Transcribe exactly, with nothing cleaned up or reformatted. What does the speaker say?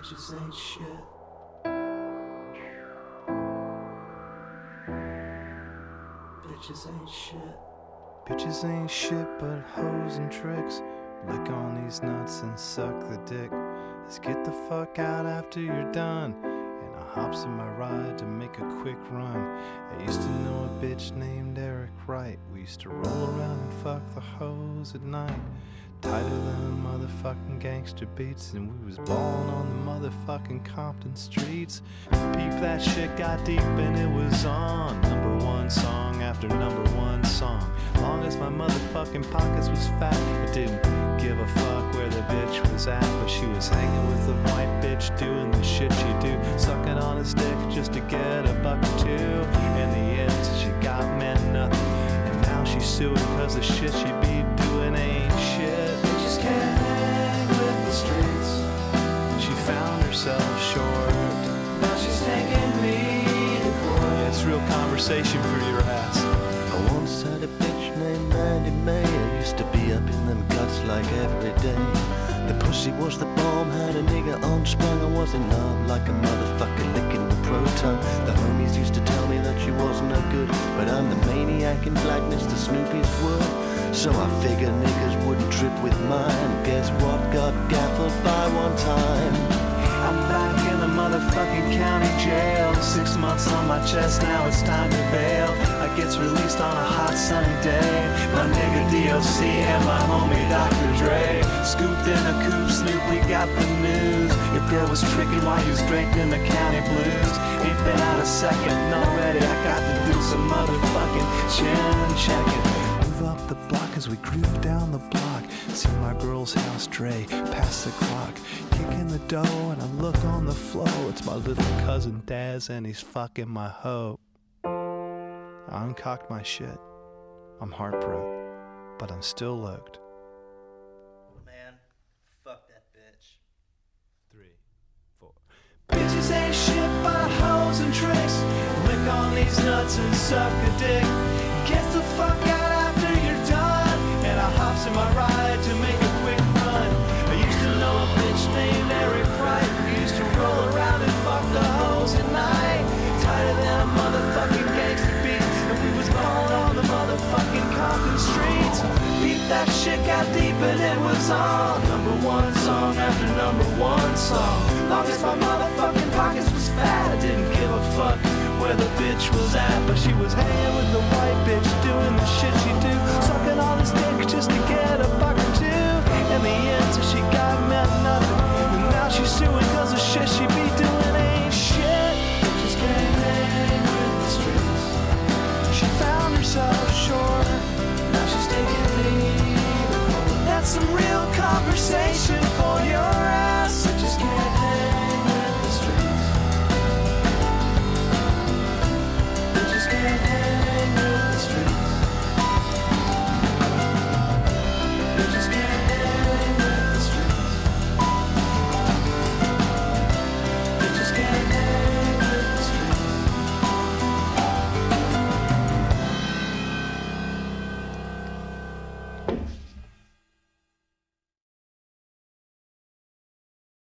Bitches ain't shit. Bitches ain't shit. Bitches ain't shit but hoes and tricks. Lick on these nuts and suck the dick. Let's get the fuck out after you're done. And I hops in my ride to make a quick run. I used to know a bitch named Eric Wright. We used to roll around and fuck the hoes at night. Tighter than a motherfucking gangster beats. And we was ballin' on the motherfucking Compton streets. Peep, that shit got deep and it was on. Number one song after number one song. Long as my motherfucking pockets was fat, I didn't give a fuck where the bitch was at. But she was hanging with the white bitch doing the shit she do. Sucking on a stick just to get a buck or two. In the end she got meant nothing. And now she's suing cause the shit she be doing ain't shit. Bitches can't hang with the streets. She found herself short. Now she's taking me to court. It's real conversation for your ass. I once had a bitch named Mandy May. I used to be up in them guts like every day. The pussy was the bomb, had a nigga unsprung. I was in love like a motherfucker licking the proton. The homies used to tell me that she wasn't no good, but I'm the maniac in blackness, the Snoopy's word. So I figured niggas wouldn't trip with mine. Guess what? Got gaffled by one time. I'm back in the motherfucking county jail. Six months on my chest, now it's time to bail. I gets released on a hot sunny day. My nigga D O C and my homie Doctor Dre scooped in a coupe, Snoop, we got the news. Your girl was tricking while you was drinking the county blues. Ain't been out a second, already I got to do some motherfucking chin checking. Move up the block as we groove down the block. See my girl's house, Dre, past the clock. Kicking the dough and I look on the floor. It's my little cousin Daz and he's fucking my hoe. I uncocked my shit. I'm heartbroken, but I'm still looked. Man, fuck that bitch. Three, four. Bitches ain't shit but hoes and tricks. Lick on these nuts and suck a dick. Get the fuck out after you're done. And I hops in my ride to make a quick run. I used to know a bitch named Eric Wright. We used to roll around and fuck the hoes at night. Tighter than a motherfucking gangster beat. And we was ballin' on the motherfucking Compton streets. Beat, that shit got deep and it was on. Number one song after number one song. Long as my motherfucking pockets was fat, I didn't give a fuck where the bitch was at. But she was hanging with the white bitch doing the shit she do. Sucking on his dick just to get a buck or two. In the end, so she got meant nothing. And now she's suing cause the shit she be doing